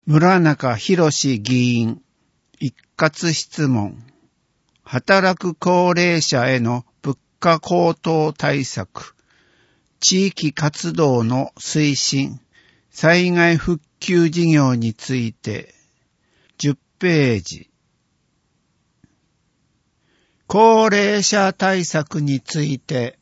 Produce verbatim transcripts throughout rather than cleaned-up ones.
村中博議員一括質問。働く高齢者への物価高騰対策、地域活動の推進、災害復旧事業についてじゅっページ。高齢者対策について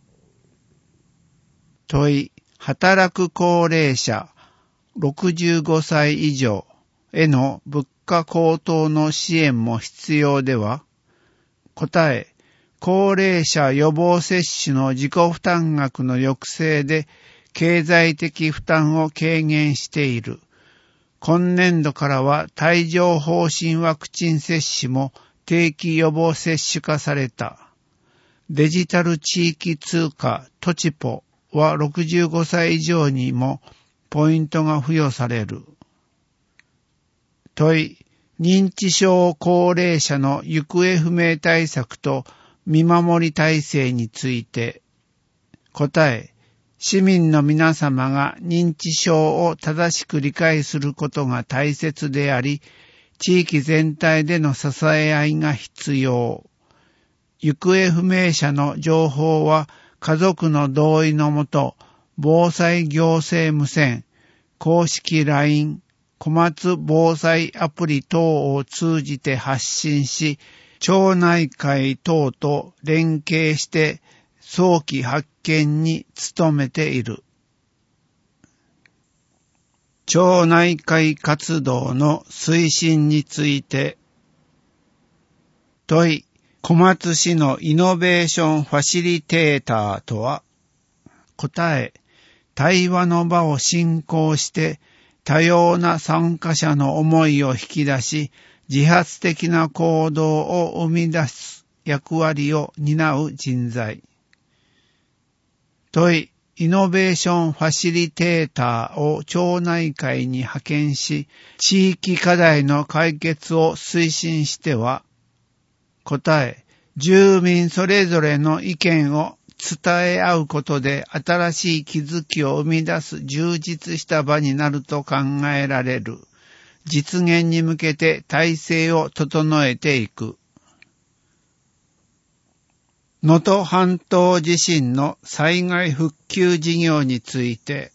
問い、働く高齢者ろくじゅうごさい以上への物価高騰の支援も必要では？答え、高齢者予防接種の自己負担額の抑制で経済的負担を軽減している。今年度からは帯状疱疹ワクチン接種も定期予防接種化された。デジタル地域通貨トチポはろくじゅうごさい以上にもポイントが付与される。問い、認知症高齢者の行方不明対策と見守り体制について答え、市民の皆様が認知症を正しく理解することが大切であり、地域全体での支え合いが必要。行方不明者の情報は家族の同意のもと、防災行政無線、公式 ライン、小松防災アプリ等を通じて発信し、町内会等と連携して早期発見に努めている。町内会活動の推進について問い、小松市のイノベーションファシリテーターとは？答え、対話の場を進行して多様な参加者の思いを引き出し、自発的な行動を生み出す役割を担う人材。問い、イノベーションファシリテーターを町内会に派遣し、地域課題の解決を推進しては？答え、住民それぞれの意見を伝え合うことで新しい気づきを生み出す充実した場になると考えられる。実現に向けて体制を整えていく。能登半島地震の災害復旧事業について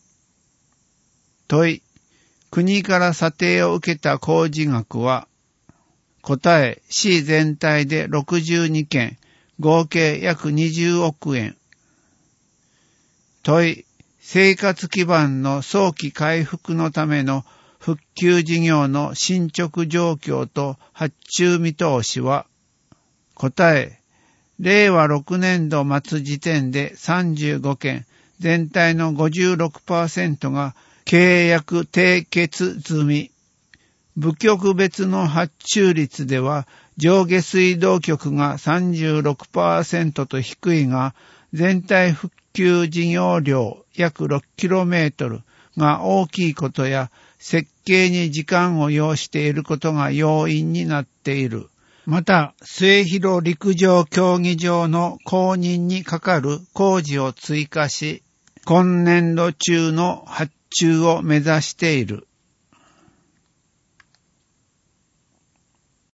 問い、国から査定を受けた工事額は？答え、市全体でろくじゅうにけん、合計約にじゅうおくえん。問い、生活基盤の早期回復のための復旧事業の進捗状況と発注見通しは？答え、れいわろくねんど末時点でさんじゅうごけん、全体の ごじゅうろくパーセント が契約締結済み。部局別の発注率では上下水道局が さんじゅうろくパーセント と低いが、全体復旧事業量約 ろくキロメートル が大きいことや、設計に時間を要していることが要因になっている。また、末広陸上競技場の公認にかかる工事を追加し、今年度中の発注を目指している。